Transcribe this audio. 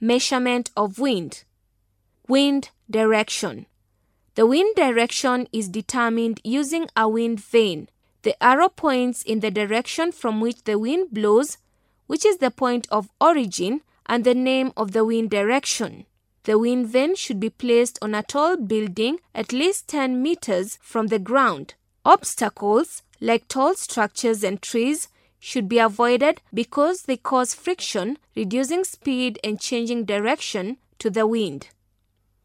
Measurement of wind. Wind direction. The wind direction is determined using a wind vane. The arrow points in the direction from which the wind blows, which is the point of origin and the name of the wind direction. The wind vane should be placed on a tall building at least 10 meters from the ground. Obstacles, like tall structures and trees, should be avoided because they cause friction, reducing speed and changing direction to the wind.